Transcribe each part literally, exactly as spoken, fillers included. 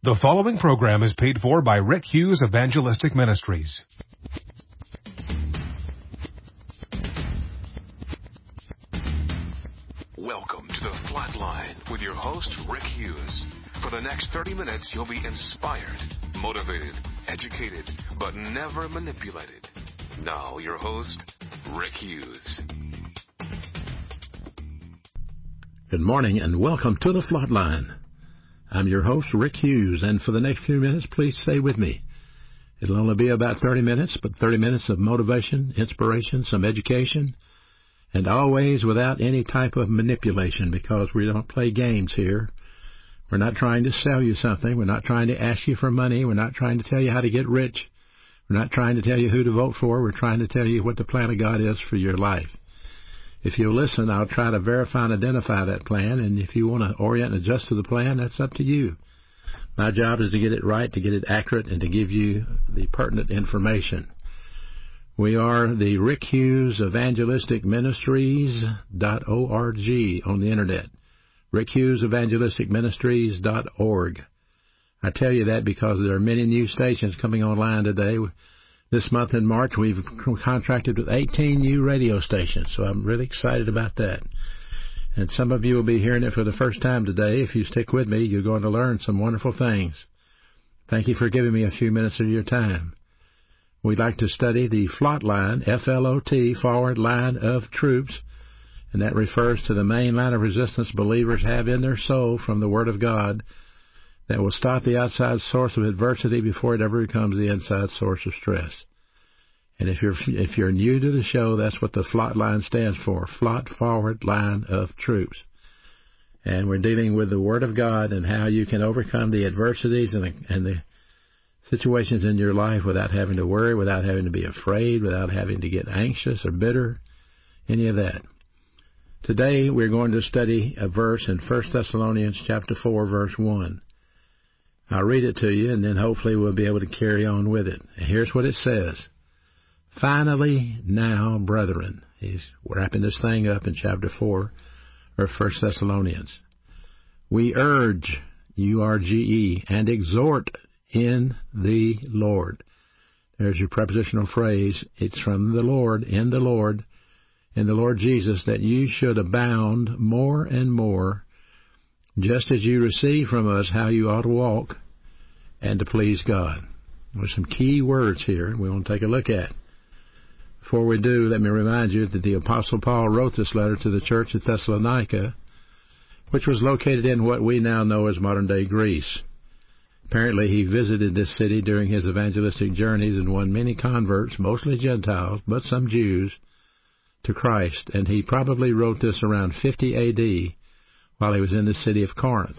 The following program is paid for by Rick Hughes Evangelistic Ministries. Welcome to The Flatline with your host, Rick Hughes. For the next thirty minutes, you'll be inspired, motivated, educated, but never manipulated. Now, your host, Rick Hughes. Good morning and welcome to The Flatline. I'm your host, Rick Hughes, and for the next few minutes, please stay with me. It'll only be about thirty minutes, but thirty minutes of motivation, inspiration, some education, and always without any type of manipulation, because we don't play games here. We're not trying to sell you something. We're not trying to ask you for money. We're not trying to tell you how to get rich. We're not trying to tell you who to vote for. We're trying to tell you what the plan of God is for your life. If you'll listen, I'll try to verify and identify that plan, and if you want to orient and adjust to the plan, that's up to you. My job is to get it right, to get it accurate, and to give you the pertinent information. We are the Rick Hughes Evangelistic Ministries dot org on the Internet. Rick Hughes Evangelistic Ministries dot org. I tell you that because there are many new stations coming online today. This month in March, we've contracted with eighteen new radio stations, so I'm really excited about that. And some of you will be hearing it for the first time today. If you stick with me, you're going to learn some wonderful things. Thank you for giving me a few minutes of your time. We'd like to study the FLOT line, F L O T, forward line of troops, and that refers to the main line of resistance believers have in their soul from the Word of God that will stop the outside source of adversity before it ever becomes the inside source of stress. And if you're if you're new to the show, that's what the FLOT line stands for, FLOT, forward line of troops. And we're dealing with the Word of God and how you can overcome the adversities and the, and the situations in your life without having to worry, without having to be afraid, without having to get anxious or bitter, any of that. Today we're going to study a verse in First Thessalonians chapter four, verse one. I'll read it to you, and then hopefully we'll be able to carry on with it. And here's what it says. Finally, now, brethren, he's wrapping this thing up in chapter four of First Thessalonians. We urge, U R G E, and exhort in the Lord. There's your prepositional phrase. It's from the Lord, in the Lord, in the Lord Jesus, that you should abound more and more, just as you receive from us how you ought to walk and to please God. There's some key words here we want to take a look at. Before we do, let me remind you that the Apostle Paul wrote this letter to the church at Thessalonica, which was located in what we now know as modern-day Greece. Apparently, he visited this city during his evangelistic journeys and won many converts, mostly Gentiles, but some Jews, to Christ, and he probably wrote this around fifty A D while he was in the city of Corinth.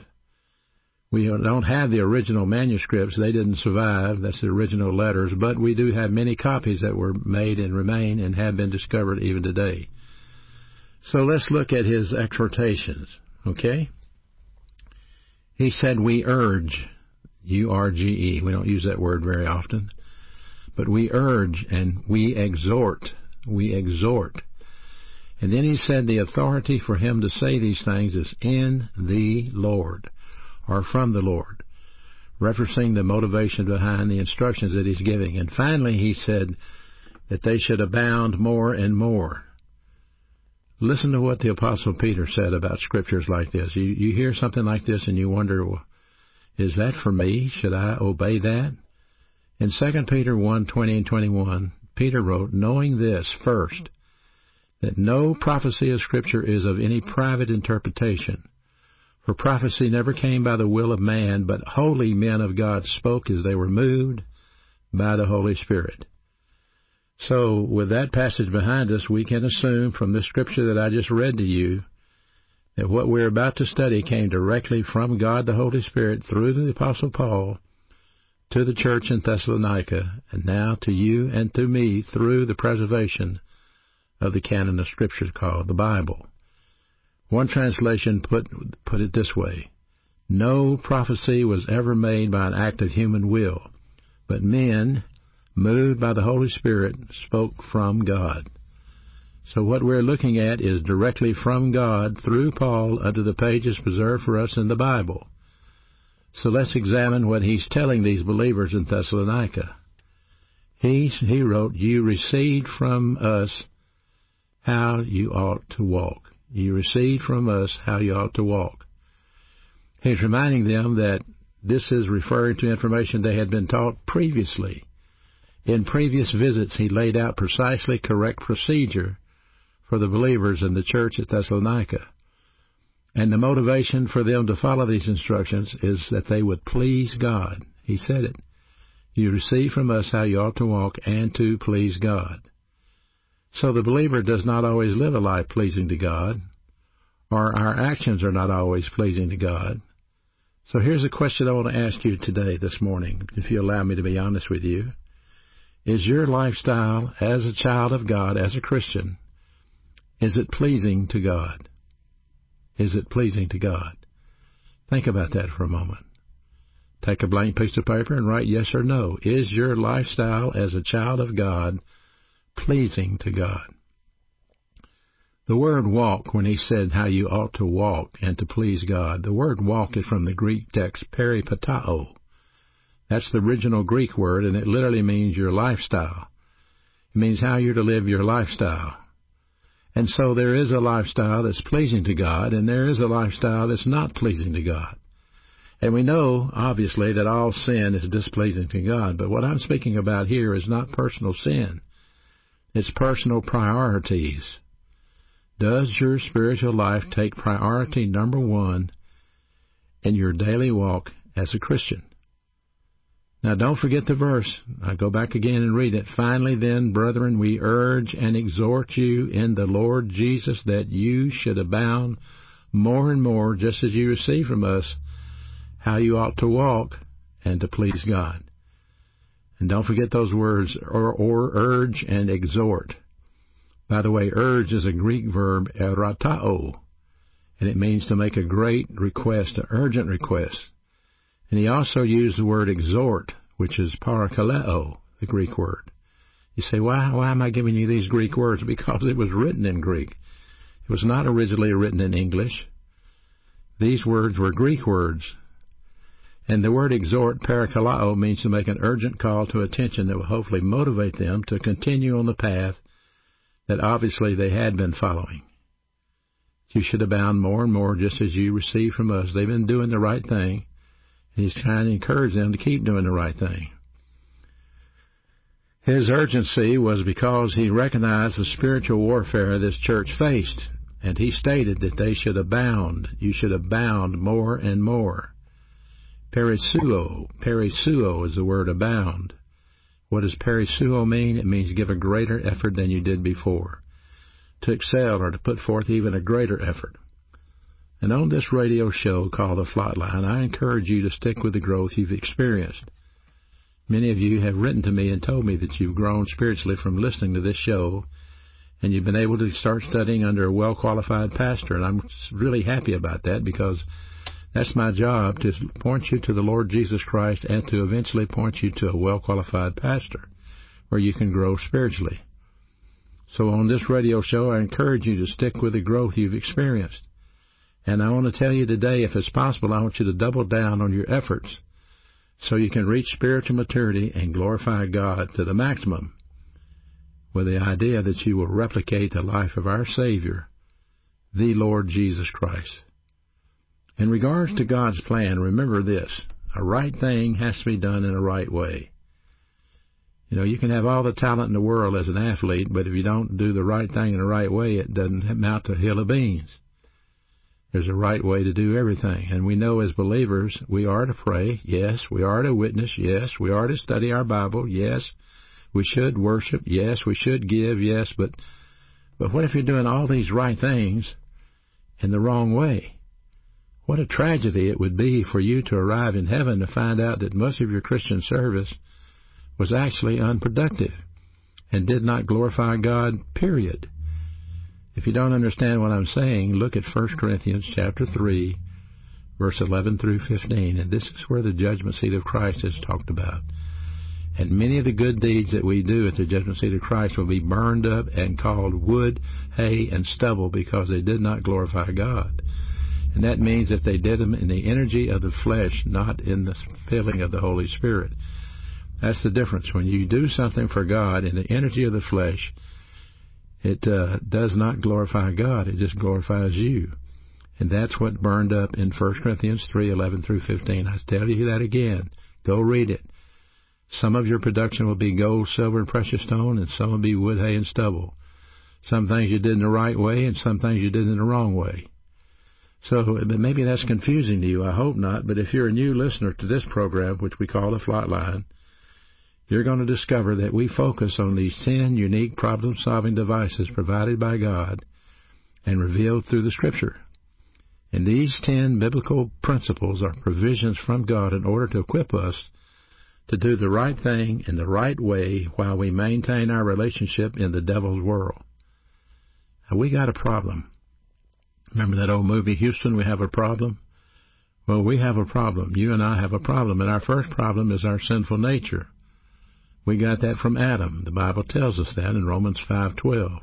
We don't have the original manuscripts. They didn't survive. That's the original letters. But we do have many copies that were made and remain and have been discovered even today. So let's look at his exhortations, okay? He said, we urge, U R G E. We don't use that word very often. But we urge and we exhort. We exhort. And then he said the authority for him to say these things is in the Lord, or from the Lord, referencing the motivation behind the instructions that he's giving. And finally, he said that they should abound more and more. Listen to what the Apostle Peter said about scriptures like this. You, you hear something like this and you wonder, well, is that for me? Should I obey that? In Second Peter one, twenty and twenty-one, Peter wrote, knowing this first, that no prophecy of Scripture is of any private interpretation. For prophecy never came by the will of man, but holy men of God spoke as they were moved by the Holy Spirit. So, with that passage behind us, we can assume from the Scripture that I just read to you that what we're about to study came directly from God the Holy Spirit through the Apostle Paul to the church in Thessalonica, and now to you and to me through the preservation of the canon of Scripture called the Bible. One translation put put it this way: no prophecy was ever made by an act of human will, but men, moved by the Holy Spirit, spoke from God. So what we're looking at is directly from God through Paul under the pages preserved for us in the Bible. So let's examine what he's telling these believers in Thessalonica. He, he wrote, you received from us how you ought to walk. You received from us how you ought to walk. He's reminding them that this is referring to information they had been taught previously. In previous visits, he laid out precisely correct procedure for the believers in the church at Thessalonica. And the motivation for them to follow these instructions is that they would please God. He said it. You receive from us how you ought to walk and to please God. So the believer does not always live a life pleasing to God, or our actions are not always pleasing to God. So here's a question I want to ask you today, this morning, if you allow me to be honest with you. Is your lifestyle as a child of God, as a Christian, is it pleasing to God? Is it pleasing to God? Think about that for a moment. Take a blank piece of paper and write yes or no. Is your lifestyle as a child of God pleasing to God? The word walk, when he said how you ought to walk and to please God, the word walk is from the Greek text peripatao. That's the original Greek word, and it literally means your lifestyle. It means how you're to live your lifestyle. And so there is a lifestyle that's pleasing to God, and there is a lifestyle that's not pleasing to God. And we know, obviously, that all sin is displeasing to God. But what I'm speaking about here is not personal sin. It's personal priorities. Does your spiritual life take priority number one in your daily walk as a Christian? Now, don't forget the verse. I go back again and read it. Finally, then, brethren, we urge and exhort you in the Lord Jesus that you should abound more and more, just as you receive from us how you ought to walk and to please God. And don't forget those words, or, or urge and exhort. By the way, urge is a Greek verb, eratao, and it means to make a great request, an urgent request. And he also used the word exhort, which is parakaleo, the Greek word. You say, why, why am I giving you these Greek words? Because it was written in Greek. It was not originally written in English. These words were Greek words. And the word exhort, parakaleo, means to make an urgent call to attention that will hopefully motivate them to continue on the path that obviously they had been following. You should abound more and more just as you receive from us. They've been doing the right thing. And he's trying to encourage them to keep doing the right thing. His urgency was because he recognized the spiritual warfare this church faced, and he stated that they should abound. You should abound more and more. Perisuo, perisuo is the word abound. What does perisuo mean? It means give a greater effort than you did before, to excel or to put forth even a greater effort. And on this radio show called The Flatline, I encourage you to stick with the growth you've experienced. Many of you have written to me and told me that you've grown spiritually from listening to this show, and you've been able to start studying under a well-qualified pastor. And I'm really happy about that, because that's my job, to point you to the Lord Jesus Christ and to eventually point you to a well-qualified pastor where you can grow spiritually. So on this radio show, I encourage you to stick with the growth you've experienced. And I want to tell you today, if it's possible, I want you to double down on your efforts so you can reach spiritual maturity and glorify God to the maximum, with the idea that you will replicate the life of our Savior, the Lord Jesus Christ. In regards to God's plan, remember this: a right thing has to be done in a right way. You know, you can have all the talent in the world as an athlete, but if you don't do the right thing in the right way, it doesn't amount to a hill of beans. There's a right way to do everything. And we know as believers, we are to pray. Yes. We are to witness. Yes. We are to study our Bible. Yes. We should worship. Yes. We should give. Yes. But, but what if you're doing all these right things in the wrong way? What a tragedy it would be for you to arrive in heaven to find out that most of your Christian service was actually unproductive and did not glorify God, period. If you don't understand what I'm saying, look at First Corinthians chapter three, verse eleven through fifteen, and this is where the judgment seat of Christ is talked about. And many of the good deeds that we do at the judgment seat of Christ will be burned up and called wood, hay, and stubble, because they did not glorify God. And that means that they did them in the energy of the flesh, not in the filling of the Holy Spirit. That's the difference. When you do something for God in the energy of the flesh, it uh, does not glorify God. It just glorifies you. And that's what burned up in First Corinthians three, eleven through fifteen. I tell you that again. Go read it. Some of your production will be gold, silver, and precious stone, and some will be wood, hay, and stubble. Some things you did in the right way, and some things you did in the wrong way. So maybe that's confusing to you. I hope not. But if you're a new listener to this program, which we call the Flatline, you're going to discover that we focus on these ten unique problem-solving devices provided by God and revealed through the Scripture. And these ten biblical principles are provisions from God in order to equip us to do the right thing in the right way while we maintain our relationship in the devil's world. Now, we got a problem. Remember that old movie, Houston, We Have a Problem? Well, we have a problem. You and I have a problem. And our first problem is our sinful nature. We got that from Adam. The Bible tells us that in Romans five twelve.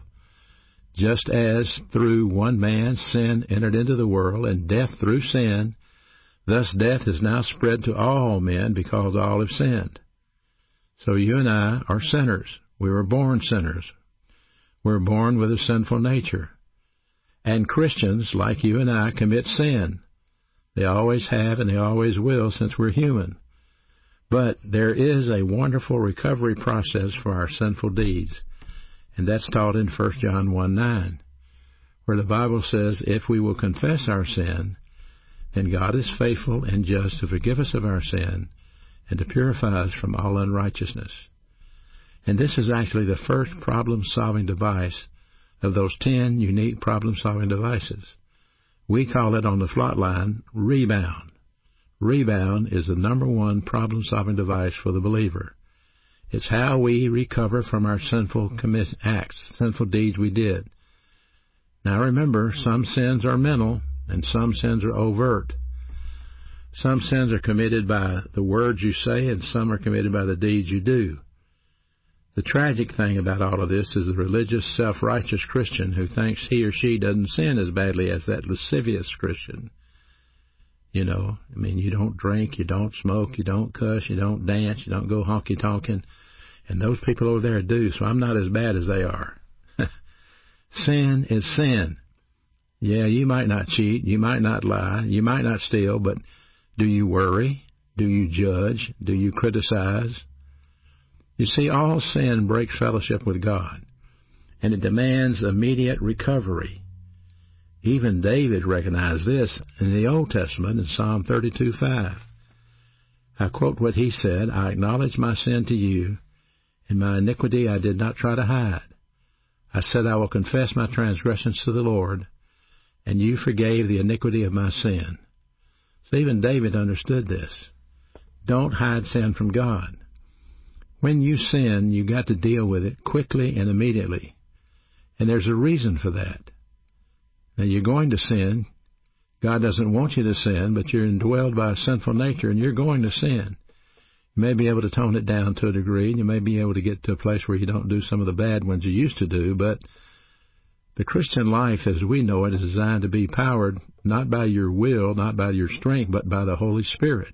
Just as through one man sin entered into the world, and death through sin, thus death is now spread to all men because all have sinned. So you and I are sinners. We were born sinners. We're born with a sinful nature. And Christians, like you and I, commit sin. They always have and they always will since we're human. But there is a wonderful recovery process for our sinful deeds. And that's taught in First John one nine, where the Bible says, if we will confess our sin, then God is faithful and just to forgive us of our sin and to purify us from all unrighteousness. And this is actually the first problem-solving device of those ten unique problem-solving devices. We call it on the Flatline rebound. Rebound is the number one problem-solving device for the believer. It's how we recover from our sinful commit acts, sinful deeds we did. Now remember, some sins are mental and some sins are overt. Some sins are committed by the words you say and some are committed by the deeds you do. The tragic thing about all of this is the religious, self-righteous Christian who thinks he or she doesn't sin as badly as that lascivious Christian. You know, I mean, you don't drink, you don't smoke, you don't cuss, you don't dance, you don't go honky-tonkin'. And those people over there do, so I'm not as bad as they are. Sin is sin. Yeah, you might not cheat, you might not lie, you might not steal, but do you worry? Do you judge? Do you criticize? You see, all sin breaks fellowship with God, and it demands immediate recovery. Even David recognized this in the Old Testament in Psalm thirty-two five. I quote what he said, I acknowledge my sin to you, and my iniquity I did not try to hide. I said I will confess my transgressions to the Lord, and you forgave the iniquity of my sin. So even David understood this. Don't hide sin from God. When you sin, you got to deal with it quickly and immediately. And there's a reason for that. Now, you're going to sin. God doesn't want you to sin, but you're indwelled by a sinful nature, and you're going to sin. You may be able to tone it down to a degree, and you may be able to get to a place where you don't do some of the bad ones you used to do, but the Christian life, as we know it, is designed to be powered not by your will, not by your strength, but by the Holy Spirit.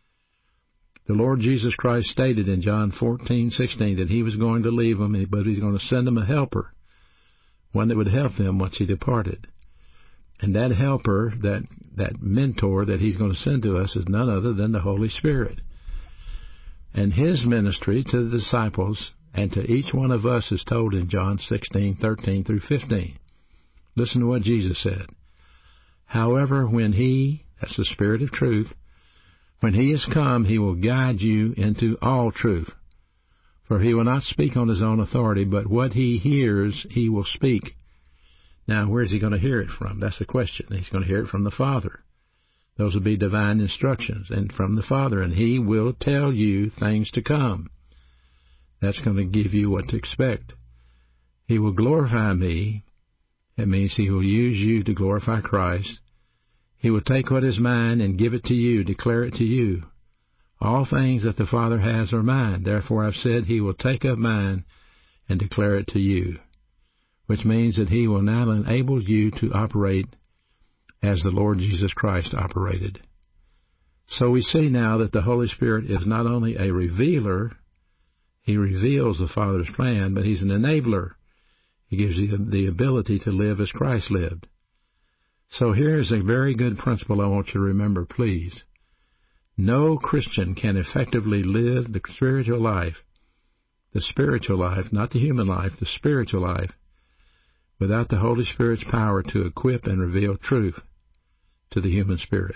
The Lord Jesus Christ stated in John fourteen sixteen that He was going to leave them, but He's going to send them a helper, one that would help them once He departed. And that helper, that, that mentor that He's going to send to us is none other than the Holy Spirit. And His ministry to the disciples and to each one of us is told in John sixteen thirteen through fifteen. Listen to what Jesus said. However, when He, that's the Spirit of truth, when He is come, He will guide you into all truth. For He will not speak on His own authority, but what He hears, He will speak. Now, where is He going to hear it from? That's the question. He's going to hear it from the Father. Those will be divine instructions, and from the Father, and He will tell you things to come. That's going to give you what to expect. He will glorify me. That means He will use you to glorify Christ. He will take what is mine and give it to you, declare it to you. All things that the Father has are mine. Therefore I've said He will take of mine and declare it to you. Which means that He will now enable you to operate as the Lord Jesus Christ operated. So we see now that the Holy Spirit is not only a revealer, He reveals the Father's plan, but He's an enabler. He gives you the ability to live as Christ lived. So here is a very good principle I want you to remember, please. No Christian can effectively live the spiritual life, the spiritual life, not the human life, the spiritual life, without the Holy Spirit's power to equip and reveal truth to the human spirit.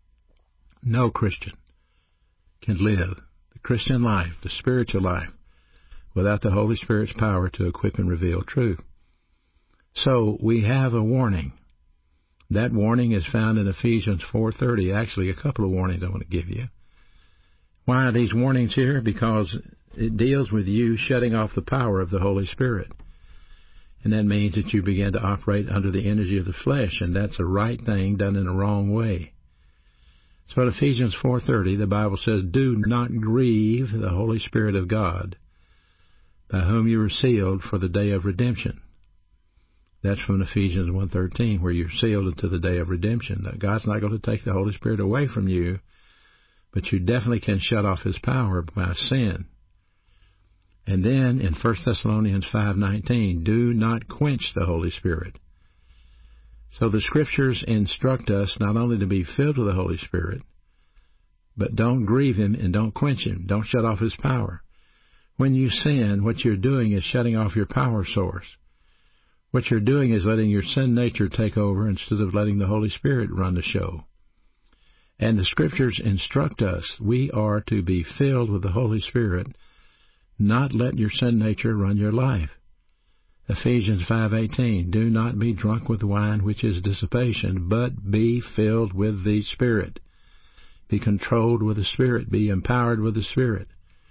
No Christian can live the Christian life, the spiritual life, without the Holy Spirit's power to equip and reveal truth. So we have a warning. That warning is found in Ephesians four thirty. Actually, a couple of warnings I want to give you. Why are these warnings here? Because it deals with you shutting off the power of the Holy Spirit. And that means that you begin to operate under the energy of the flesh, and that's a right thing done in a wrong way. So in Ephesians four thirty, the Bible says, "Do not grieve the Holy Spirit of God, by whom you were sealed for the day of redemption." That's from Ephesians one thirteen, where you're sealed unto the day of redemption. Now, God's not going to take the Holy Spirit away from you, but you definitely can shut off His power by sin. And then in First Thessalonians five nineteen, do not quench the Holy Spirit. So the Scriptures instruct us not only to be filled with the Holy Spirit, but don't grieve Him and don't quench Him. Don't shut off His power. When you sin, what you're doing is shutting off your power source. What you're doing is letting your sin nature take over instead of letting the Holy Spirit run the show. And the Scriptures instruct us we are to be filled with the Holy Spirit, not let your sin nature run your life. Ephesians five eighteen, do not be drunk with wine, which is dissipation, but be filled with the Spirit. Be controlled with the Spirit. Be empowered with the Spirit.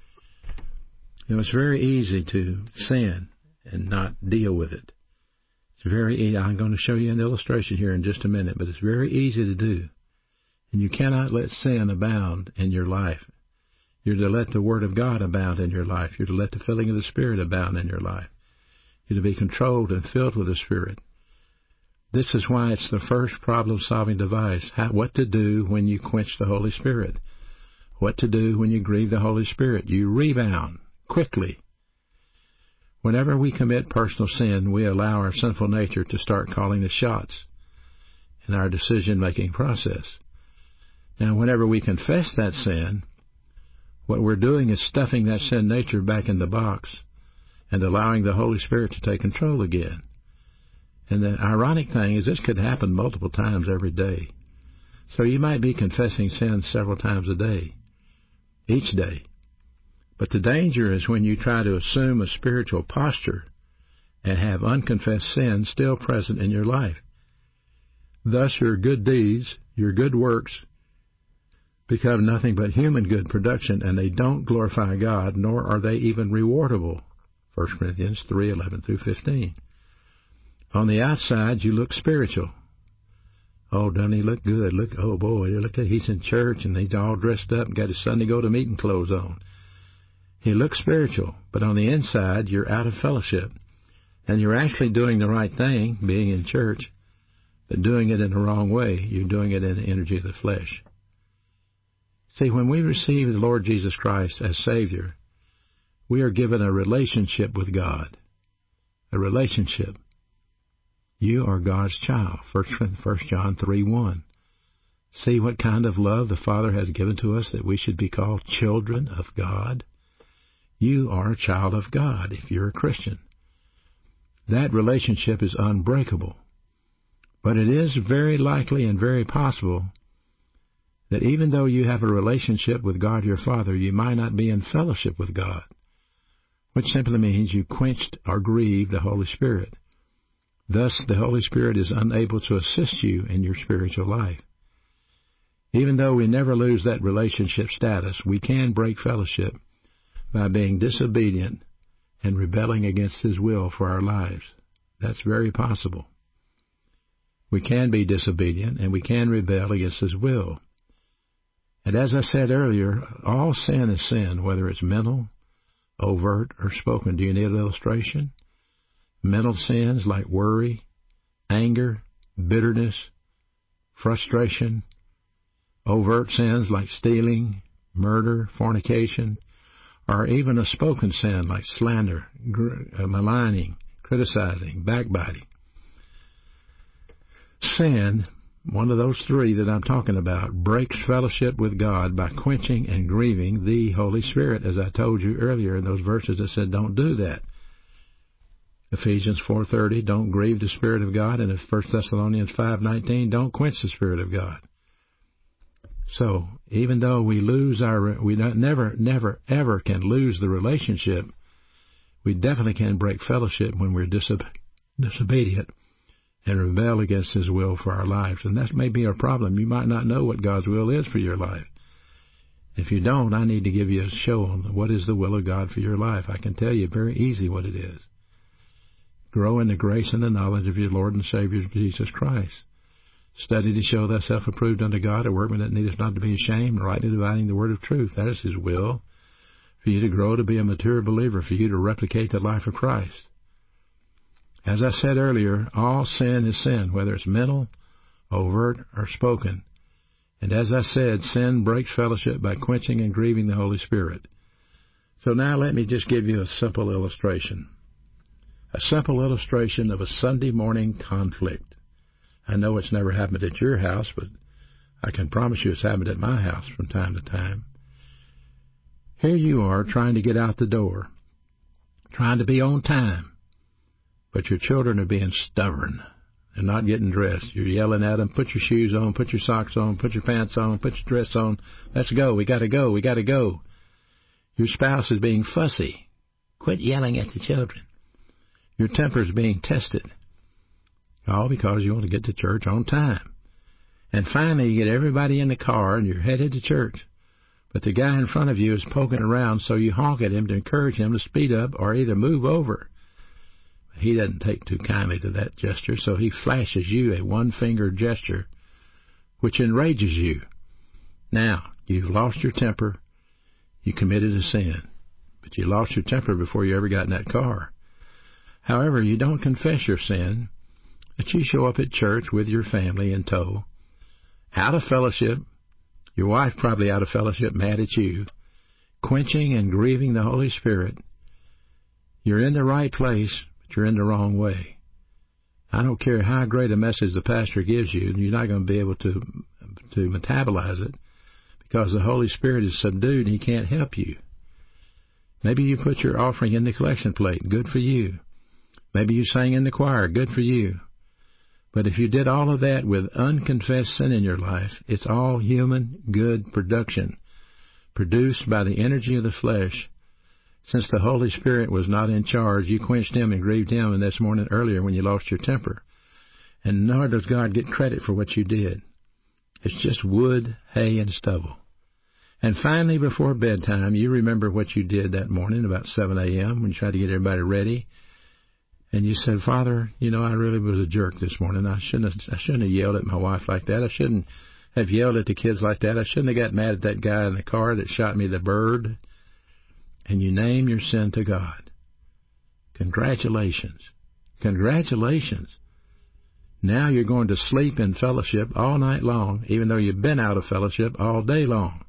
You know, it's very easy to sin and not deal with it. It's very easy. I'm going to show you an illustration here in just a minute, but it's very easy to do. And you cannot let sin abound in your life. You're to let the Word of God abound in your life. You're to let the filling of the Spirit abound in your life. You're to be controlled and filled with the Spirit. This is why it's the first problem-solving device. How, what to do when you quench the Holy Spirit. What to do when you grieve the Holy Spirit. You rebound quickly. Whenever we commit personal sin, we allow our sinful nature to start calling the shots in our decision-making process. Now, whenever we confess that sin, what we're doing is stuffing that sin nature back in the box and allowing the Holy Spirit to take control again. And the ironic thing is this could happen multiple times every day. So you might be confessing sin several times a day, each day. But the danger is when you try to assume a spiritual posture and have unconfessed sin still present in your life. Thus your good deeds, your good works, become nothing but human good production, and they don't glorify God, nor are they even rewardable. First Corinthians three eleven through fifteen. On the outside, you look spiritual. Oh, doesn't he look good? Look, oh boy, look at he's in church and he's all dressed up and got his Sunday go to meeting clothes on. He looks spiritual, but on the inside, you're out of fellowship, and you're actually doing the right thing, being in church, but doing it in the wrong way. You're doing it in the energy of the flesh. See, when we receive the Lord Jesus Christ as Savior, we are given a relationship with God. A relationship. You are God's child. First John three one. See what kind of love the Father has given to us that we should be called children of God. You are a child of God if you're a Christian. That relationship is unbreakable. But it is very likely and very possible that even though you have a relationship with God your Father, you might not be in fellowship with God, which simply means you quenched or grieved the Holy Spirit. Thus, the Holy Spirit is unable to assist you in your spiritual life. Even though we never lose that relationship status, we can break fellowship by being disobedient and rebelling against His will for our lives. That's very possible. We can be disobedient and we can rebel against His will. And as I said earlier, all sin is sin, whether it's mental, overt, or spoken. Do you need an illustration? Mental sins like worry, anger, bitterness, frustration, overt sins like stealing, murder, fornication, or even a spoken sin like slander, gr- uh, maligning, criticizing, backbiting. Sin, one of those three that I'm talking about, breaks fellowship with God by quenching and grieving the Holy Spirit, as I told you earlier in those verses that said don't do that. Ephesians four thirty, don't grieve the Spirit of God, and First Thessalonians five nineteen, don't quench the Spirit of God. So, even though we lose our, we don't, never, never, ever can lose the relationship, we definitely can break fellowship when we're disobe- disobedient and rebel against His will for our lives. And that may be a problem. You might not know what God's will is for your life. If you don't, I need to give you a show on what is the will of God for your life. I can tell you very easy what it is. Grow in the grace and the knowledge of your Lord and Savior Jesus Christ. Study to show thyself approved unto God, a workman that needeth not to be ashamed, rightly dividing the word of truth. That is His will, for you to grow to be a mature believer, for you to replicate the life of Christ. As I said earlier, all sin is sin, whether it's mental, overt, or spoken. And as I said, sin breaks fellowship by quenching and grieving the Holy Spirit. So now let me just give you a simple illustration. A simple illustration of a Sunday morning conflict. I know it's never happened at your house, but I can promise you it's happened at my house from time to time. Here you are trying to get out the door, trying to be on time, but your children are being stubborn. They're not getting dressed. You're yelling at them, put your shoes on, put your socks on, put your pants on, put your dress on. Let's go. We got to go. We got to go. Your spouse is being fussy. Quit yelling at the children. Your temper is being tested. All because you want to get to church on time. And finally, you get everybody in the car and you're headed to church. But the guy in front of you is poking around, so you honk at him to encourage him to speed up or either move over. He doesn't take too kindly to that gesture, so he flashes you a one-finger gesture, which enrages you. Now, you've lost your temper. You committed a sin. But you lost your temper before you ever got in that car. However, you don't confess your sin, but you show up at church with your family in tow, out of fellowship, your wife probably out of fellowship, mad at you, quenching and grieving the Holy Spirit. You're in the right place, but you're in the wrong way. I don't care how great a message the pastor gives you, you're not going to be able to to metabolize it because the Holy Spirit is subdued and He can't help you. Maybe you put your offering in the collection plate. Good for you. Maybe you sang in the choir. Good for you. But if you did all of that with unconfessed sin in your life, it's all human good production, produced by the energy of the flesh. Since the Holy Spirit was not in charge, you quenched Him and grieved Him and this morning earlier when you lost your temper. And nor does God get credit for what you did. It's just wood, hay, and stubble. And finally, before bedtime, you remember what you did that morning about seven a.m. when you tried to get everybody ready. And you said, Father, you know, I really was a jerk this morning. I shouldn't have, I shouldn't have yelled at my wife like that. I shouldn't have yelled at the kids like that. I shouldn't have got mad at that guy in the car that shot me the bird. And you name your sin to God. Congratulations. Congratulations. Now you're going to sleep in fellowship all night long, even though you've been out of fellowship all day long.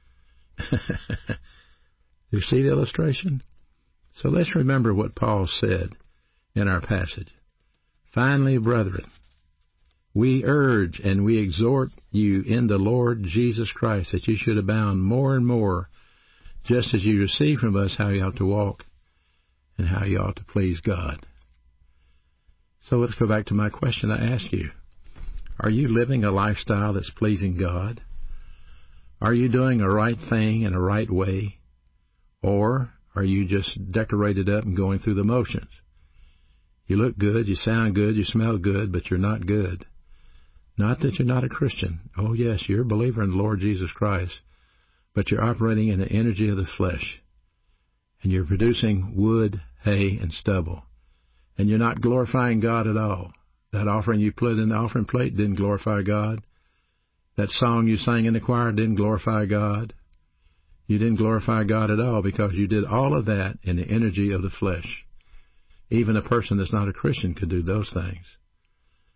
You see the illustration? So let's remember what Paul said in our passage. Finally, brethren, we urge and we exhort you in the Lord Jesus Christ that you should abound more and more, just as you receive from us how you ought to walk and how you ought to please God. So let's go back to my question I asked you. Are you living a lifestyle that's pleasing God? Are you doing a right thing in a right way? Or are you just decorated up and going through the motions? You look good, you sound good, you smell good, but you're not good. Not that you're not a Christian. Oh, yes, you're a believer in the Lord Jesus Christ, but you're operating in the energy of the flesh, and you're producing wood, hay, and stubble, and you're not glorifying God at all. That offering you put in the offering plate didn't glorify God. That song you sang in the choir didn't glorify God. You didn't glorify God at all because you did all of that in the energy of the flesh. Even a person that's not a Christian could do those things.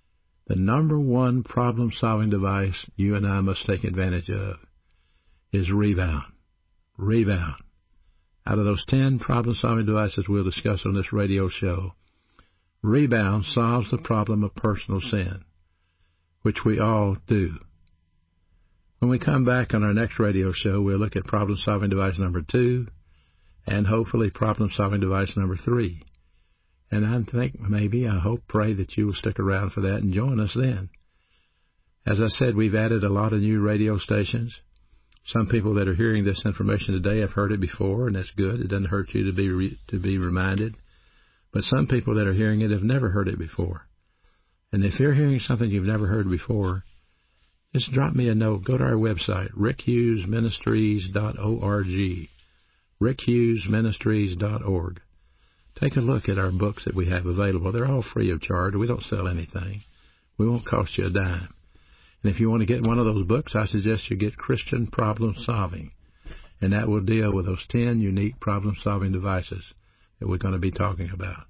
The number one problem-solving device you and I must take advantage of is Rebound. Rebound. Out of those ten problem-solving devices we'll discuss on this radio show, Rebound solves the problem of personal sin, which we all do. When we come back on our next radio show, we'll look at problem-solving device number two and hopefully problem-solving device number three. And I think, maybe, I hope, pray that you will stick around for that and join us then. As I said, we've added a lot of new radio stations. Some people that are hearing this information today have heard it before, and that's good. It doesn't hurt you to be re- to be reminded. But some people that are hearing it have never heard it before. And if you're hearing something you've never heard before, just drop me a note. Go to our website, rick hughes ministries dot org, rick hughes ministries dot org. Take a look at our books that we have available. They're all free of charge. We don't sell anything. We won't cost you a dime. And if you want to get one of those books, I suggest you get Christian Problem Solving. And that will deal with those ten unique problem-solving devices that we're going to be talking about.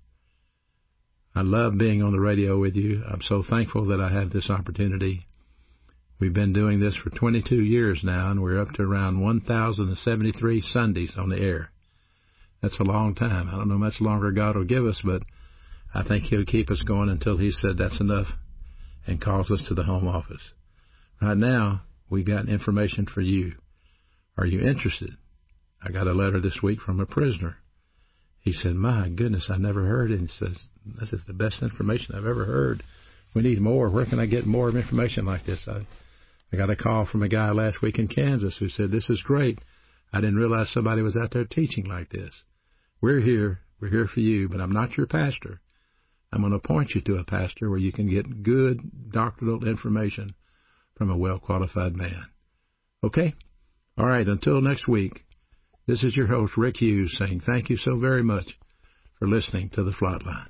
I love being on the radio with you. I'm so thankful that I have this opportunity. We've been doing this for twenty-two years now, and we're up to around one thousand seventy-three Sundays on the air. That's a long time. I don't know how much longer God will give us, but I think He'll keep us going until He said that's enough and calls us to the home office. Right now, we got information for you. Are you interested? I got a letter this week from a prisoner. He said, my goodness, I never heard it. And he says, this is the best information I've ever heard. We need more. Where can I get more of information like this? I, I got a call from a guy last week in Kansas who said, this is great. I didn't realize somebody was out there teaching like this. We're here. We're here for you, but I'm not your pastor. I'm going to point you to a pastor where you can get good doctrinal information from a well-qualified man. Okay? All right, until next week, this is your host, Rick Hughes, saying thank you so very much for listening to The Flatline.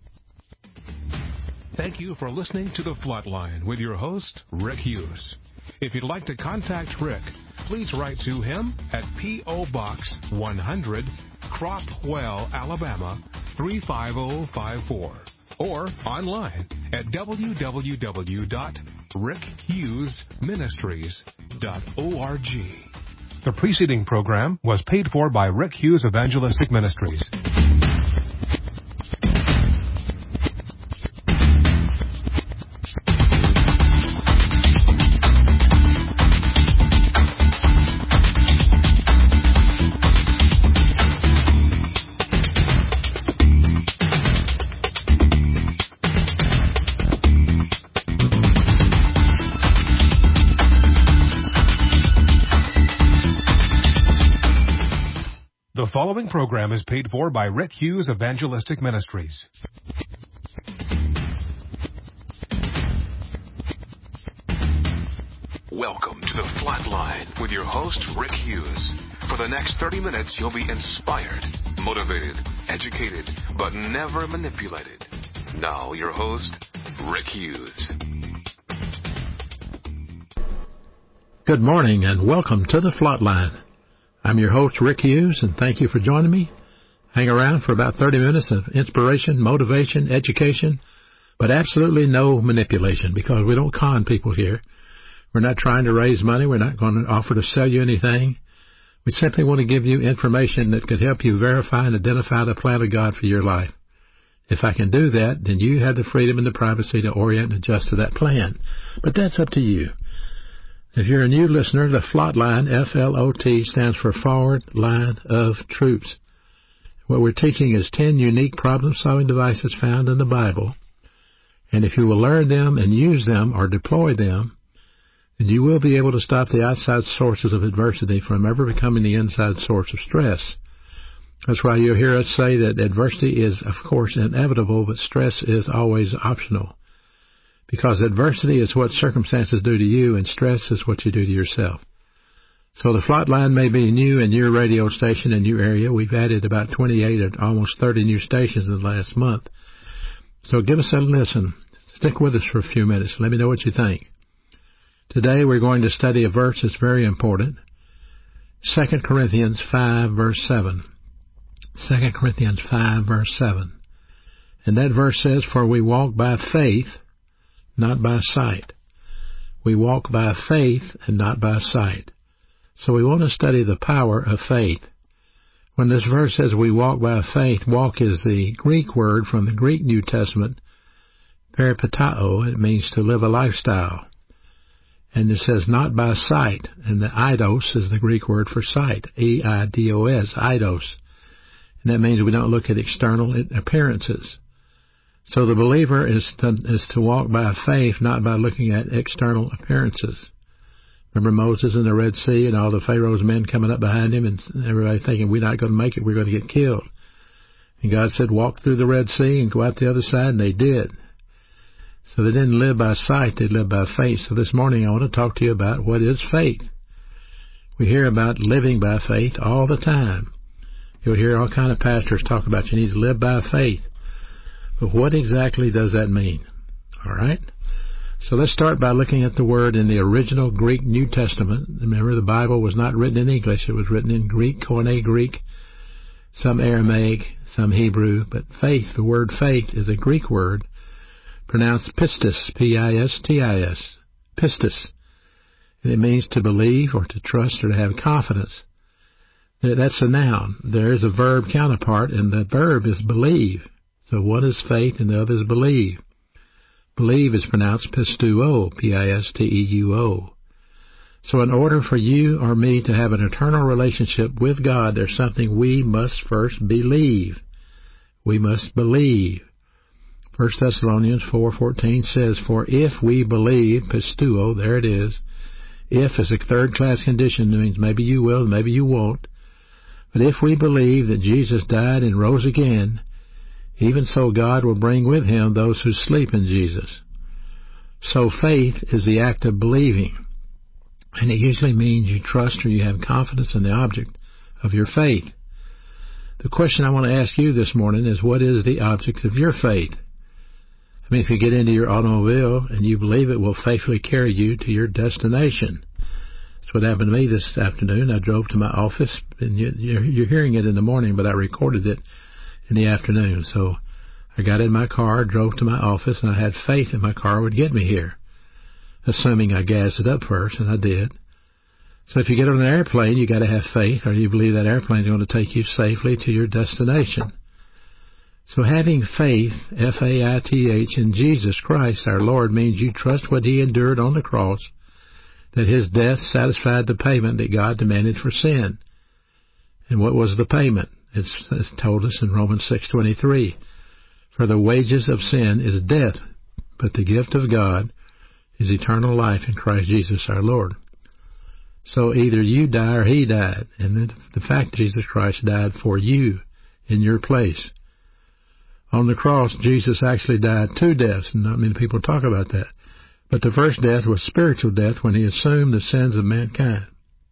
Thank you for listening to The Flatline with your host, Rick Hughes. If you'd like to contact Rick, please write to him at P O. Box one hundred, Cropwell, Alabama three five zero five four, or online at w w w dot rick hughes ministries dot org. The preceding program was paid for by Rick Hughes Evangelistic Ministries. The following program is paid for by Rick Hughes Evangelistic Ministries. Welcome to The Flatline with your host, Rick Hughes. For the next thirty minutes, you'll be inspired, motivated, educated, but never manipulated. Now, your host, Rick Hughes. Good morning and welcome to The Flatline. I'm your host, Rick Hughes, and thank you for joining me. Hang around for about thirty minutes of inspiration, motivation, education, but absolutely no manipulation, because we don't con people here. We're not trying to raise money. We're not going to offer to sell you anything. We simply want to give you information that could help you verify and identify the plan of God for your life. If I can do that, then you have the freedom and the privacy to orient and adjust to that plan. But that's up to you. If you're a new listener, the Flatline, F L O T, stands for Forward Line of Troops. What we're teaching is ten unique problem-solving devices found in the Bible. And if you will learn them and use them or deploy them, then you will be able to stop the outside sources of adversity from ever becoming the inside source of stress. That's why you'll hear us say that adversity is, of course, inevitable, but stress is always optional. Because adversity is what circumstances do to you, and stress is what you do to yourself. So the Flatline may be new in your radio station in your area. We've added about twenty-eight or almost thirty new stations in the last month. So give us a listen. Stick with us for a few minutes. Let me know what you think. Today we're going to study a verse that's very important. Second Corinthians five, verse seven. Second Corinthians five, verse seven. And that verse says, for we walk by faith, not by sight. We walk by faith and not by sight. So we want to study the power of faith. When this verse says we walk by faith, walk is the Greek word from the Greek New Testament, peripatao. It means to live a lifestyle. And it says not by sight, and the eidos is the Greek word for sight, E I D O S, eidos. And that means we don't look at external appearances. So the believer is to, is to walk by faith, not by looking at external appearances. Remember Moses in the Red Sea and all the Pharaoh's men coming up behind him and everybody thinking, we're not going to make it, we're going to get killed. And God said, walk through the Red Sea and go out the other side, and they did. So they didn't live by sight, they lived by faith. So this morning I want to talk to you about what is faith. We hear about living by faith all the time. You'll hear all kind of pastors talk about you need to live by faith. But what exactly does that mean? All right? So let's start by looking at the word in the original Greek New Testament. Remember, the Bible was not written in English. It was written in Greek, Koine Greek, some Aramaic, some Hebrew. But faith, the word faith, is a Greek word pronounced pistis, P I S T I S, pistis. And it means to believe or to trust or to have confidence. That's a noun. There is a verb counterpart, and the verb is believe. So one is faith and the other is believe. Believe is pronounced pistuo, P I S T E U O. So in order for you or me to have an eternal relationship with God, there's something we must first believe. We must believe. First Thessalonians four fourteen says, for if we believe, pistuo, there it is. If is a third-class condition. It means maybe you will, maybe you won't. But if we believe that Jesus died and rose again, even so God will bring with him those who sleep in Jesus. So faith is the act of believing. And it usually means you trust or you have confidence in the object of your faith. The question I want to ask you this morning is, what is the object of your faith? I mean, if you get into your automobile and you believe it will faithfully carry you to your destination. That's what happened to me this afternoon. I drove to my office, and you're hearing it in the morning, but I recorded it in the afternoon. So I got in my car, drove to my office, and I had faith that my car would get me here, assuming I gassed it up first, and I did. So if you get on an airplane, you got to have faith, or you believe that airplane is going to take you safely to your destination. So having faith, F A I T H, in Jesus Christ our Lord means you trust what he endured on the cross, that his death satisfied the payment that God demanded for sin. And what was the payment? It's, it's told us in Romans six twenty-three. For the wages of sin is death, but the gift of God is eternal life in Christ Jesus our Lord. So either you die or he died. And the, the fact that Jesus Christ died for you in your place. On the cross, Jesus actually died two deaths, and not many people talk about that. But the first death was spiritual death when he assumed the sins of mankind.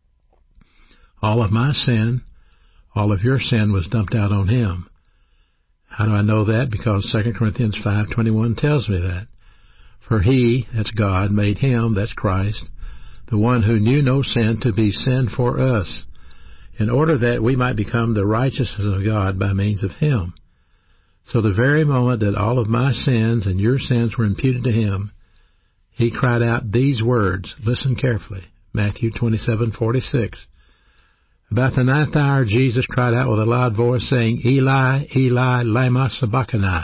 All of my sin, all of your sin was dumped out on him. How do I know that? Because Second Corinthians five twenty-one tells me that. For he, that's God, made him, that's Christ, the one who knew no sin, to be sin for us, in order that we might become the righteousness of God by means of him. So the very moment that all of my sins and your sins were imputed to him, he cried out these words. Listen carefully. Matthew twenty-seven forty-six. About the ninth hour, Jesus cried out with a loud voice, saying, Eli, Eli, lama sabachthani.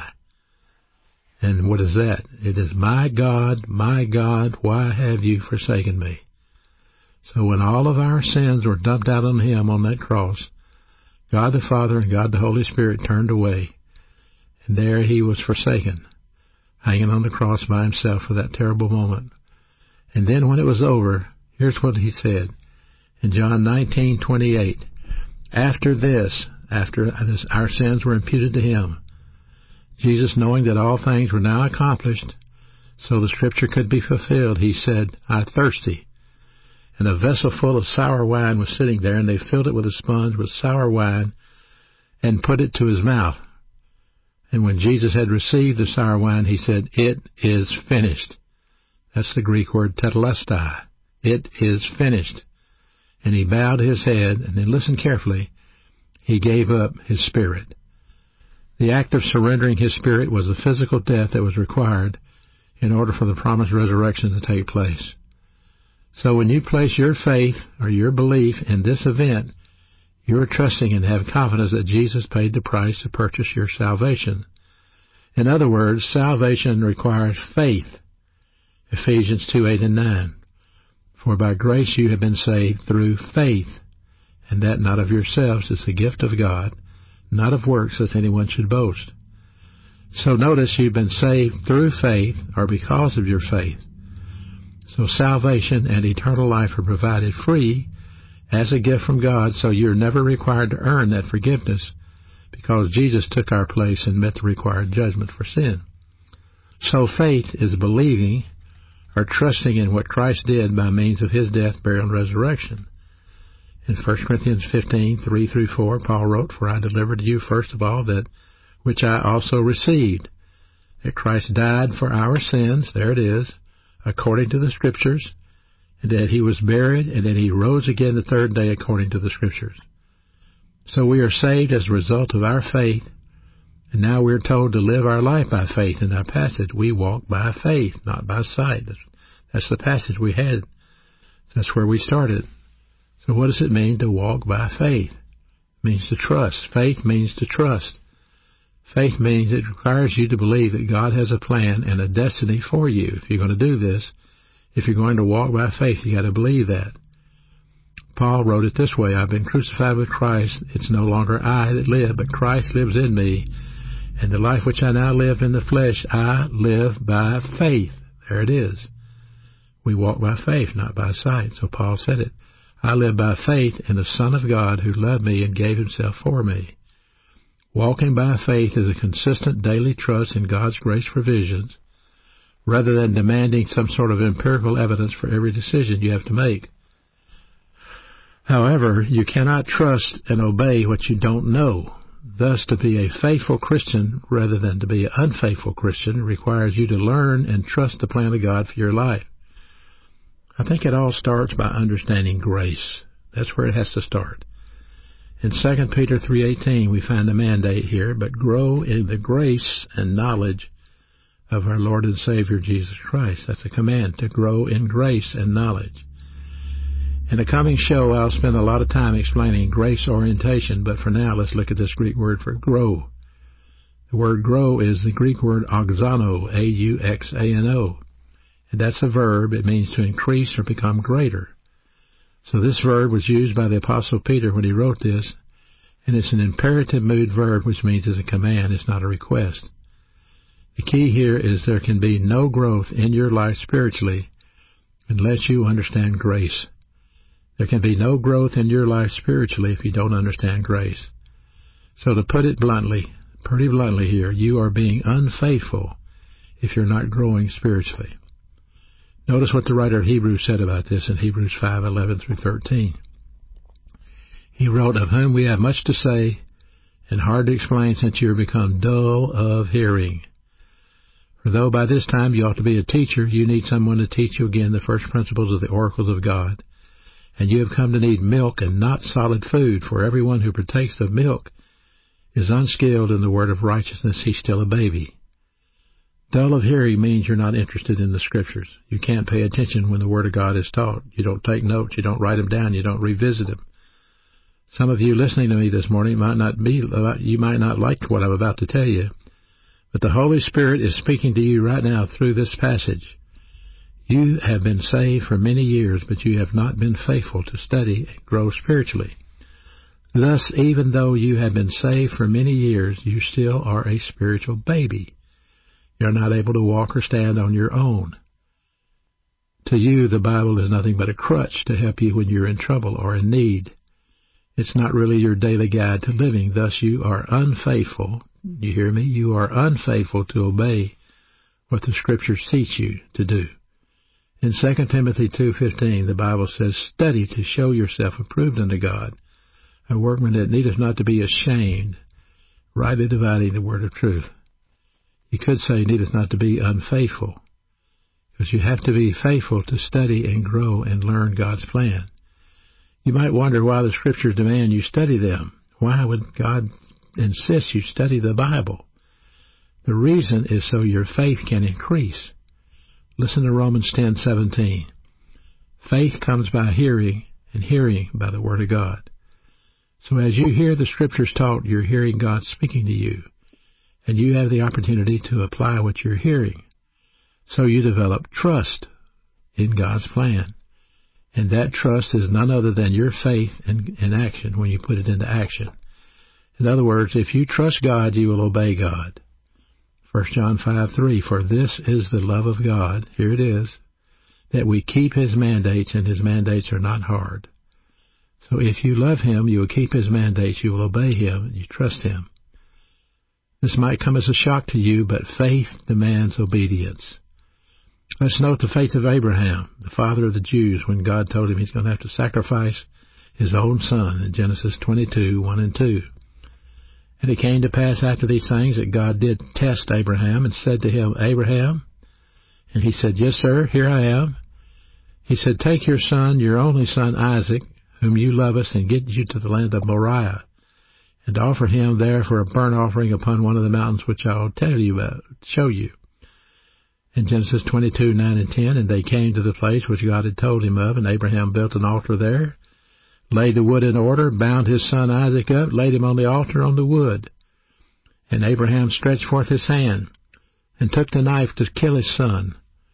And what is that? It is, my God, my God, why have you forsaken me? So when all of our sins were dumped out on him on that cross, God the Father and God the Holy Spirit turned away, and there he was forsaken, hanging on the cross by himself for that terrible moment. And then when it was over, here's what he said in John nineteen twenty-eight. After this, after this, our sins were imputed to him, Jesus, knowing that all things were now accomplished, so the scripture could be fulfilled, he said, I thirsty. And a vessel full of sour wine was sitting there, and they filled it with a sponge with sour wine and put it to his mouth. And when Jesus had received the sour wine, he said, it is finished. That's the Greek word tetelestai. It is finished. And he bowed his head, and then listen carefully, he gave up his spirit. The act of surrendering his spirit was the physical death that was required in order for the promised resurrection to take place. So when you place your faith or your belief in this event, you are trusting and have confidence that Jesus paid the price to purchase your salvation. In other words, salvation requires faith. Ephesians two, eight and nine. For by grace you have been saved through faith, and that not of yourselves, is the gift of God, not of works, that anyone should boast. So notice you've been saved through faith, or because of your faith. So salvation and eternal life are provided free as a gift from God, so you're never required to earn that forgiveness, because Jesus took our place and met the required judgment for sin. So faith is believing or trusting in what Christ did by means of his death, burial, and resurrection. In First Corinthians fifteen, three through four, Paul wrote, For I delivered to you first of all that which I also received, that Christ died for our sins, there it is, according to the Scriptures, and that he was buried, and that he rose again the third day according to the Scriptures. So we are saved as a result of our faith, and now we're told to live our life by faith. In our passage, we walk by faith, not by sight. That's, that's the passage we had. That's where we started. So what does it mean to walk by faith? It means to trust. Faith means to trust. Faith means it requires you to believe that God has a plan and a destiny for you. If you're going to do this, if you're going to walk by faith, you got to believe that. Paul wrote it this way, I've been crucified with Christ. It's no longer I that live, but Christ lives in me. And the life which I now live in the flesh, I live by faith. There it is. We walk by faith, not by sight. So Paul said it. I live by faith in the Son of God who loved me and gave himself for me. Walking by faith is a consistent daily trust in God's grace provisions, rather than demanding some sort of empirical evidence for every decision you have to make. However, you cannot trust and obey what you don't know. Thus, to be a faithful Christian rather than to be an unfaithful Christian requires you to learn and trust the plan of God for your life. I think it all starts by understanding grace. That's where it has to start. In Second Peter three eighteen, we find a mandate here, but grow in the grace and knowledge of our Lord and Savior Jesus Christ. That's a command, to grow in grace and knowledge. In a coming show, I'll spend a lot of time explaining grace orientation, but for now, let's look at this Greek word for grow. The word grow is the Greek word auxano, A U X A N O, and that's a verb. It means to increase or become greater. So this verb was used by the Apostle Peter when he wrote this, and it's an imperative mood verb, which means it's a command, it's not a request. The key here is there can be no growth in your life spiritually unless you understand grace. There can be no growth in your life spiritually if you don't understand grace. So to put it bluntly, pretty bluntly here, you are being unfaithful if you're not growing spiritually. Notice what the writer of Hebrews said about this in Hebrews five, eleven through thirteen. He wrote, Of whom we have much to say and hard to explain, since you are become dull of hearing. For though by this time you ought to be a teacher, you need someone to teach you again the first principles of the oracles of God. And you have come to need milk and not solid food, for everyone who partakes of milk is unskilled in the word of righteousness. He's still a baby. Dull of hearing means you're not interested in the Scriptures. You can't pay attention when the Word of God is taught. You don't take notes. You don't write them down. You don't revisit them. Some of you listening to me this morning might not be, you might not like what I'm about to tell you, but the Holy Spirit is speaking to you right now through this passage. You have been saved for many years, but you have not been faithful to study and grow spiritually. Thus, even though you have been saved for many years, you still are a spiritual baby. You're not able to walk or stand on your own. To you, the Bible is nothing but a crutch to help you when you're in trouble or in need. It's not really your daily guide to living. Thus, you are unfaithful. You hear me? You are unfaithful to obey what the Scriptures teach you to do. In Second Timothy two fifteen, the Bible says, Study to show yourself approved unto God, a workman that needeth not to be ashamed, rightly dividing the word of truth. You could say needeth not to be unfaithful, because you have to be faithful to study and grow and learn God's plan. You might wonder why the Scriptures demand you study them. Why would God insist you study the Bible? The reason is so your faith can increase. Listen to Romans ten seventeen. Faith comes by hearing, and hearing by the Word of God. So as you hear the Scriptures taught, you're hearing God speaking to you, and you have the opportunity to apply what you're hearing. So you develop trust in God's plan, and that trust is none other than your faith in, in action when you put it into action. In other words, if you trust God, you will obey God. First John five three, for this is the love of God, here it is, that we keep His mandates, and His mandates are not hard. So if you love Him, you will keep His mandates, you will obey Him, and you trust Him. This might come as a shock to you, but faith demands obedience. Let's note the faith of Abraham, the father of the Jews, when God told him he's going to have to sacrifice his own son in Genesis twenty-two, one and two. And it came to pass after these things that God did test Abraham and said to him, Abraham? And he said, yes, sir, here I am. He said, take your son, your only son Isaac, whom you lovest, and get you to the land of Moriah, and offer him there for a burnt offering upon one of the mountains which I will tell you about, show you. In Genesis twenty-two, nine and ten, and they came to the place which God had told him of, and Abraham built an altar there, laid the wood in order, bound his son Isaac up, laid him on the altar on the wood. And Abraham stretched forth his hand, and took the knife to kill his son.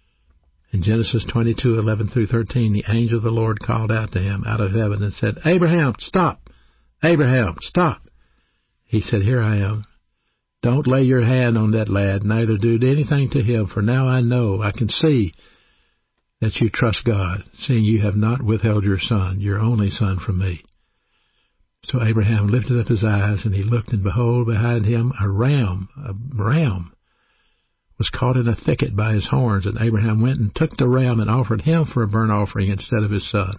In Genesis twenty-two, eleven through thirteen, the angel of the Lord called out to him out of heaven and said, Abraham, stop! Abraham, stop! He said, here I am. Don't lay your hand on that lad, neither do anything to him, for now I know, I can see that you trust God, seeing you have not withheld your son, your only son, from me. So Abraham lifted up his eyes, and he looked, and behold, behind him a ram, a ram, was caught in a thicket by his horns, and Abraham went and took the ram and offered him for a burnt offering instead of his son.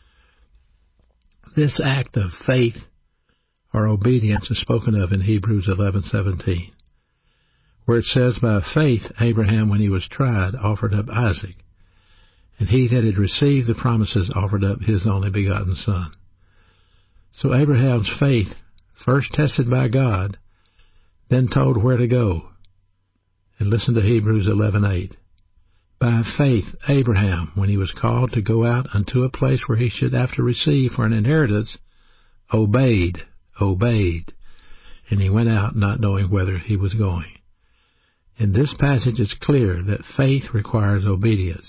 This act of faith or obedience is spoken of in Hebrews eleven seventeen, where it says, by faith Abraham, when he was tried, offered up Isaac, and he that had received the promises offered up his only begotten son. So Abraham's faith, first tested by God, then told where to go. And listen to Hebrews eleven eight. By faith Abraham, when he was called to go out unto a place where he should after receive for an inheritance, obeyed, obeyed, and he went out not knowing whither he was going. In this passage it's clear that faith requires obedience.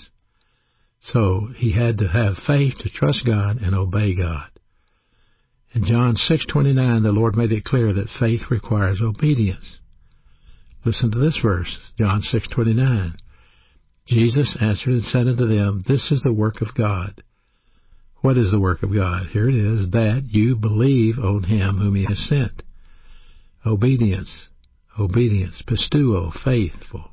So he had to have faith to trust God and obey God. In John six twenty-nine, the Lord made it clear that faith requires obedience. Listen to this verse, John six twenty-nine. Jesus answered and said unto them, this is the work of God. What is the work of God? Here it is, that you believe on him whom he has sent. Obedience, obedience, pistuo, faithful.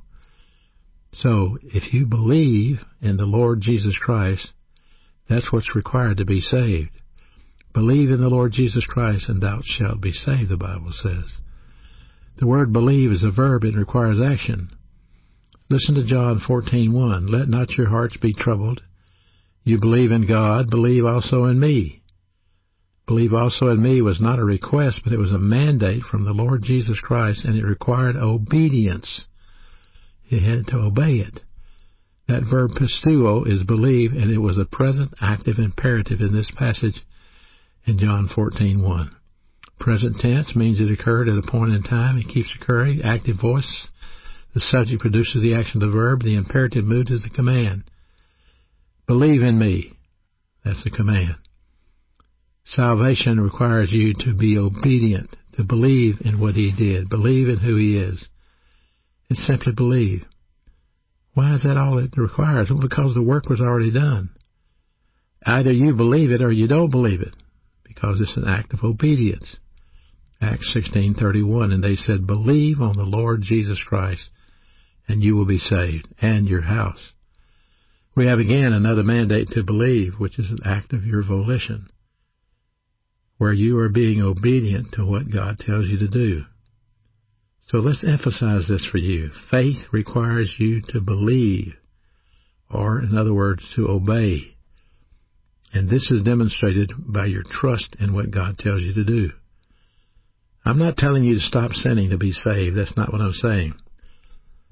So, if you believe in the Lord Jesus Christ, that's what's required to be saved. Believe in the Lord Jesus Christ, and thou shalt be saved, the Bible says. The word believe is a verb. It requires action. Listen to John fourteen one. Let not your hearts be troubled. You believe in God, believe also in me. Believe also in me was not a request, but it was a mandate from the Lord Jesus Christ, and it required obedience. He had to obey it. That verb pistuo is believe, and it was a present active imperative in this passage in John fourteen one. Present tense means it occurred at a point in time. It keeps occurring. Active voice. The subject produces the action of the verb. The imperative mood is the command. Believe in me. That's the command. Salvation requires you to be obedient, to believe in what he did, believe in who he is. It's simply believe. Why is that all it requires? Well, because the work was already done. Either you believe it or you don't believe it, because it's an act of obedience. Acts sixteen thirty-one, and they said, believe on the Lord Jesus Christ, and you will be saved, and your house. We have again another mandate to believe, which is an act of your volition, where you are being obedient to what God tells you to do. So let's emphasize this for you. Faith requires you to believe, or in other words, to obey. And this is demonstrated by your trust in what God tells you to do. I'm not telling you to stop sinning to be saved. That's not what I'm saying.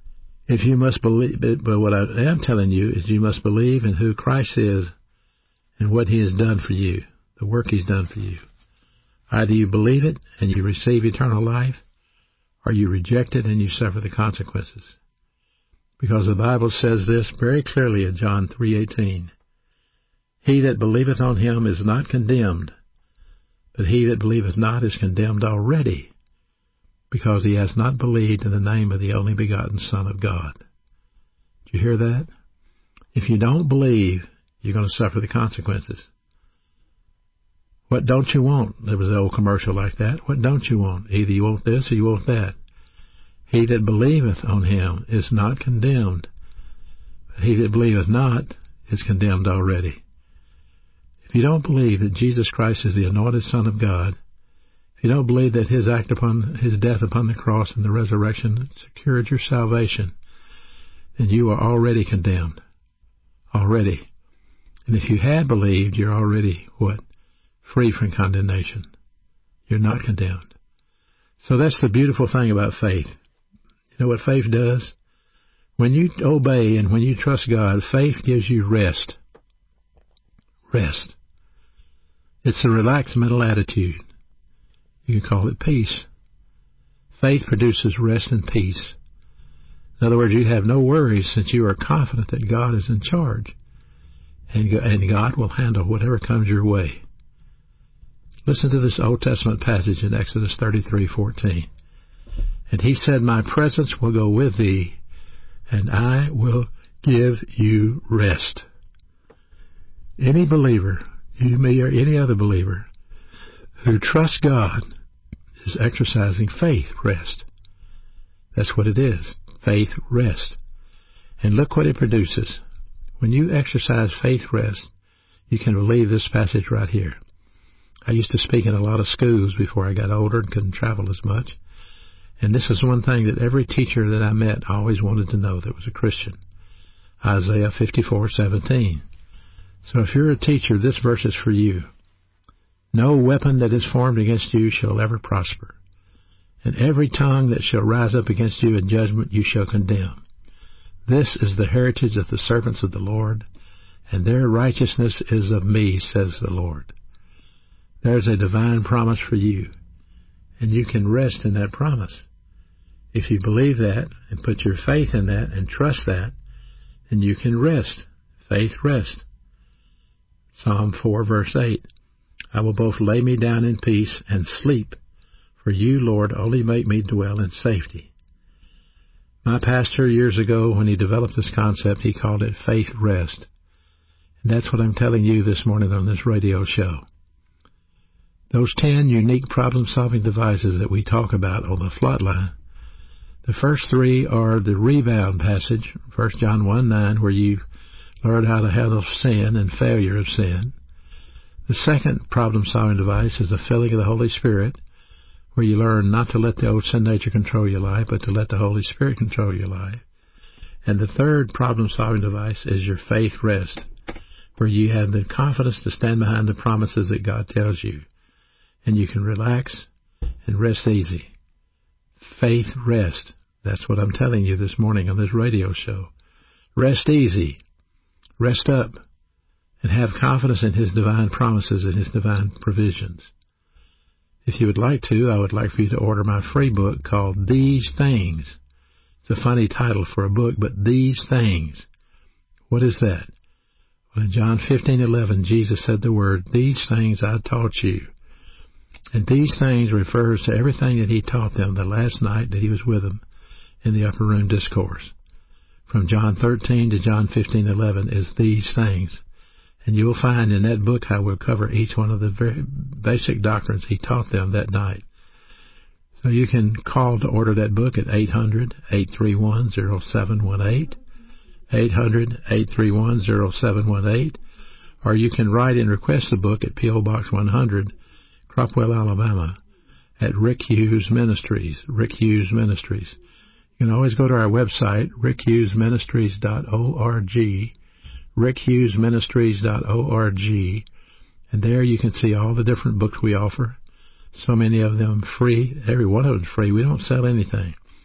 If you must believe, but what I am telling you is you must believe in who Christ is and what He has done for you, the work He's done for you. Either you believe it and you receive eternal life, or you reject it and you suffer the consequences. Because the Bible says this very clearly in John three eighteen. He that believeth on Him is not condemned, but he that believeth not is condemned already, because he has not believed in the name of the only begotten Son of God. Did you hear that? If you don't believe, you're going to suffer the consequences. What don't you want? There was an old commercial like that. What don't you want? Either you want this or you want that. He that believeth on Him is not condemned, but he that believeth not is condemned already. If you don't believe that Jesus Christ is the anointed Son of God, if you don't believe that His act upon His death upon the cross and the resurrection secured your salvation, then you are already condemned. Already. And if you had believed, you're already, what? Free from condemnation. You're not condemned. So that's the beautiful thing about faith. You know what faith does? When you obey and when you trust God, faith gives you rest. Rest. It's a relaxed mental attitude. You can call it peace. Faith produces rest and peace. In other words, you have no worries since you are confident that God is in charge, and God will handle whatever comes your way. Listen to this Old Testament passage in Exodus thirty-three fourteen. And He said, my presence will go with thee, and I will give you rest. Any believer, you, me, or any other believer who trusts God is exercising faith rest. That's what it is. Faith rest. And look what it produces. When you exercise faith rest, you can believe this passage right here. I used to speak in a lot of schools before I got older and couldn't travel as much. And this is one thing that every teacher that I met always wanted to know that was a Christian. Isaiah fifty-four seventeen. So if you're a teacher, this verse is for you. No weapon that is formed against you shall ever prosper, and every tongue that shall rise up against you in judgment you shall condemn. This is the heritage of the servants of the Lord, and their righteousness is of me, says the Lord. There's a divine promise for you, and you can rest in that promise. If you believe that and put your faith in that and trust that, then you can rest. Faith rest. Psalm four verse eight. I will both lay me down in peace and sleep, for you, Lord, only make me dwell in safety. My pastor years ago, when he developed this concept, he called it faith rest. And that's what I'm telling you this morning on this radio show. Those ten unique problem-solving devices that we talk about on the Flatline, the first three are the rebound passage, First John one nine, where you learn how to handle sin and failure of sin. The second problem-solving device is the filling of the Holy Spirit, where you learn not to let the old sin nature control your life, but to let the Holy Spirit control your life. And the third problem-solving device is your faith rest, where you have the confidence to stand behind the promises that God tells you. And you can relax and rest easy. Faith rest. That's what I'm telling you this morning on this radio show. Rest easy. Rest up. And have confidence in His divine promises and His divine provisions. If you would like to, I would like for you to order my free book called These Things. It's a funny title for a book, but These Things. What is that? Well, in John fifteen eleven, Jesus said the word, these things I taught you. And these things refers to everything that He taught them the last night that He was with them in the upper room discourse. From John thirteen to John fifteen eleven is these things. And you will find in that book how we'll cover each one of the very basic doctrines He taught them that night. So you can call to order that book at eight hundred, eight three one, oh seven one eight, eight hundred, eight three one, oh seven one eight, or you can write and request the book at P O Box one hundred, Cropwell, Alabama, at Rick Hughes Ministries, Rick Hughes Ministries. You can always go to our website, rick hughes ministries dot org, rick hughes ministries dot org, and there you can see all the different books we offer. So many of them free. Every one of them is free. We don't sell anything.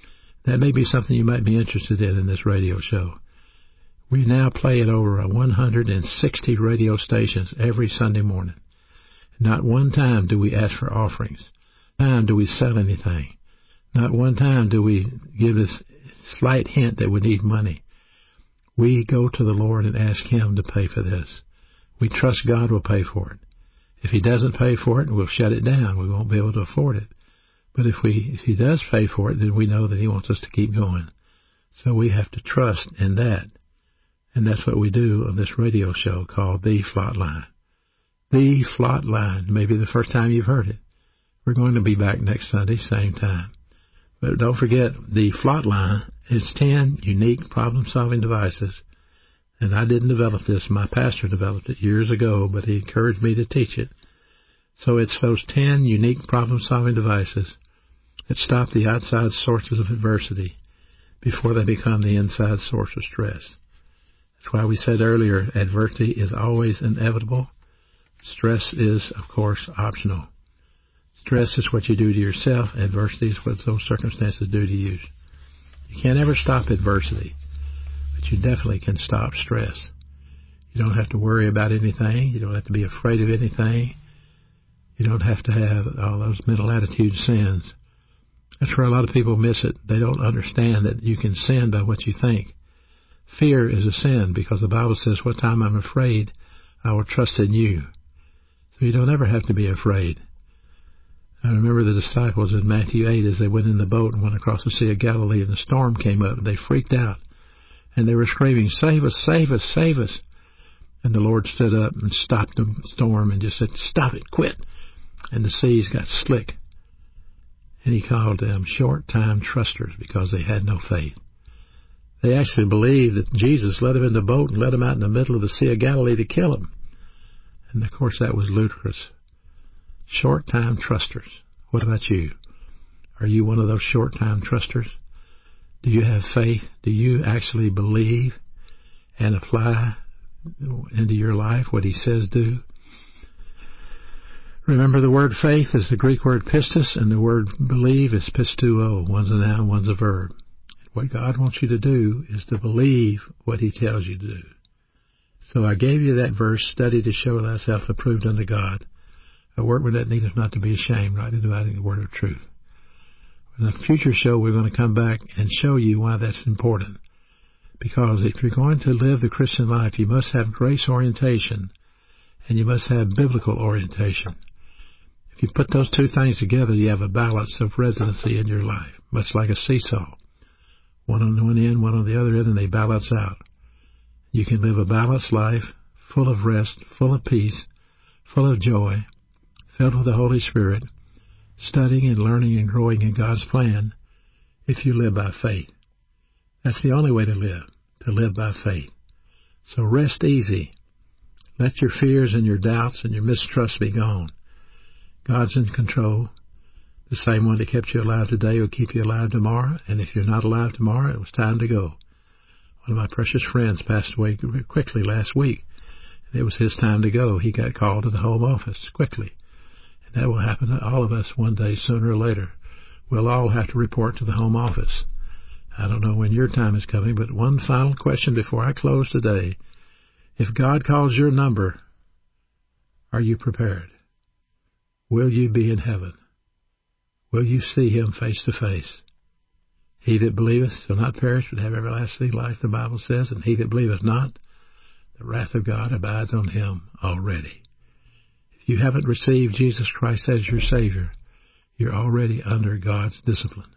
That may be something you might be interested in in this radio show. We now play at over one hundred sixty radio stations every Sunday morning. Not one time do we ask for offerings. Not one time do we sell anything. Not one time do we give this slight hint that we need money. We go to the Lord and ask Him to pay for this. We trust God will pay for it. If He doesn't pay for it, we'll shut it down. We won't be able to afford it. But if we if He does pay for it, then we know that He wants us to keep going. So we have to trust in that. And that's what we do on this radio show called The Flatline. The Flatline. Maybe the first time you've heard it. We're going to be back next Sunday, same time. But don't forget, The Flatline is ten unique problem-solving devices. And I didn't develop this. My pastor developed it years ago, but he encouraged me to teach it. So it's those ten unique problem-solving devices that stop the outside sources of adversity before they become the inside source of stress. That's why we said earlier, adversity is always inevitable. Stress is, of course, optional. Stress is what you do to yourself. Adversity is what those circumstances do to you. You can't ever stop adversity, but you definitely can stop stress. You don't have to worry about anything. You don't have to be afraid of anything. You don't have to have all those mental attitude sins. That's where a lot of people miss it. They don't understand that you can sin by what you think. Fear is a sin because the Bible says, what time I'm afraid, I will trust in you. So you don't ever have to be afraid. I remember the disciples in Matthew eight as they went in the boat and went across the Sea of Galilee, and the storm came up, and they freaked out. And they were screaming, save us, save us, save us. And the Lord stood up and stopped the storm and just said, stop it, quit. And the seas got slick. And He called them short-time trusters because they had no faith. They actually believed that Jesus led them in the boat and led them out in the middle of the Sea of Galilee to kill them. And, of course, that was ludicrous. Short-time trusters. What about you? Are you one of those short-time trusters? Do you have faith? Do you actually believe and apply into your life what He says do? Remember, the word faith is the Greek word pistis, and the word believe is pisteuo. One's a noun, one's a verb. What God wants you to do is to believe what He tells you to do. So I gave you that verse, study to show thyself approved unto God, a workman that needeth not to be ashamed, rightly dividing the word of truth. In a future show, we're going to come back and show you why that's important. Because if you're going to live the Christian life, you must have grace orientation and you must have biblical orientation. If you put those two things together, you have a balance of residency in your life, much like a seesaw. One on one end, one on the other end, and they balance out. You can live a balanced life, full of rest, full of peace, full of joy, filled with the Holy Spirit, studying and learning and growing in God's plan, if you live by faith. That's the only way to live, to live by faith. So rest easy. Let your fears and your doubts and your mistrust be gone. God's in control. The same one that kept you alive today will keep you alive tomorrow, and if you're not alive tomorrow, it was time to go. One of my precious friends passed away quickly last week, and it was his time to go. He got called to the home office quickly, and that will happen to all of us one day, sooner or later. We'll all have to report to the home office. I don't know when your time is coming, but one final question before I close today. If God calls your number, are you prepared? Will you be in heaven? Will you see Him face to face? He that believeth shall not perish but have everlasting life, the Bible says, and he that believeth not, the wrath of God abides on him already. If you haven't received Jesus Christ as your Savior, you're already under God's discipline.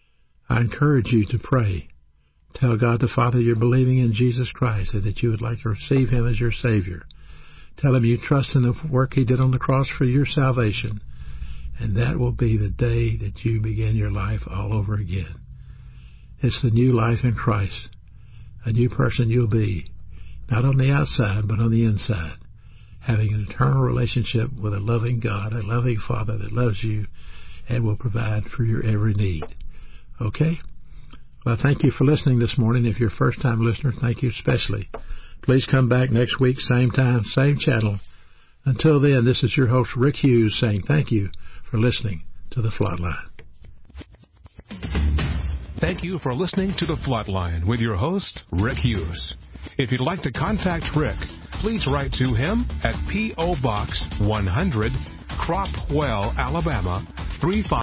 I encourage you to pray. Tell God the Father you're believing in Jesus Christ and that you would like to receive Him as your Savior. Tell Him you trust in the work He did on the cross for your salvation, and that will be the day that you begin your life all over again. It's the new life in Christ, a new person you'll be, not on the outside but on the inside, having an eternal relationship with a loving God, a loving Father that loves you and will provide for your every need. Okay? Well, thank you for listening this morning. If you're a first-time listener, thank you especially. Please come back next week, same time, same channel. Until then, this is your host, Rick Hughes, saying thank you for listening to The Flatline. Thank you for listening to The Flatline with your host, Rick Hughes. If you'd like to contact Rick, please write to him at P O. Box one hundred, Cropwell, Alabama, three five